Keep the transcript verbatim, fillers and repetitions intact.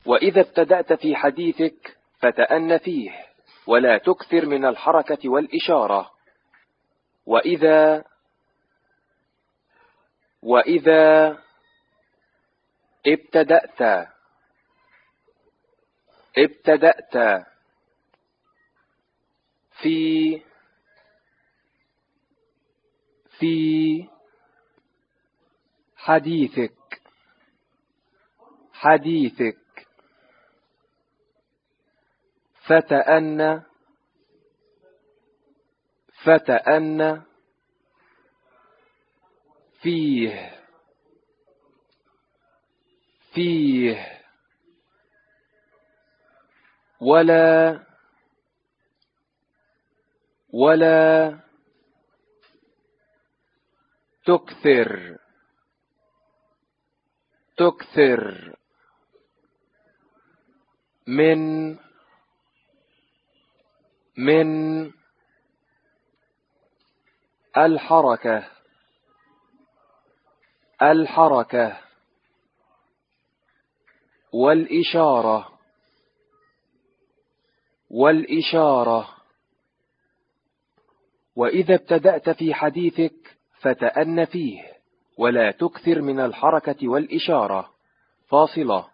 وإذا ابتدأت في حديثك فتأن فيه ولا تكثر من الحركة والإشارة. وإذا وإذا ابتدأت ابتدأت في في حديثك حديثك فتأن فتأن فيه فيه ولا ولا تكثر تكثر من من الحركة الحركة والإشارة والإشارة. وإذا ابتدأت في حديثك فتأن فيه ولا تكثر من الحركة والإشارة. فاصلة.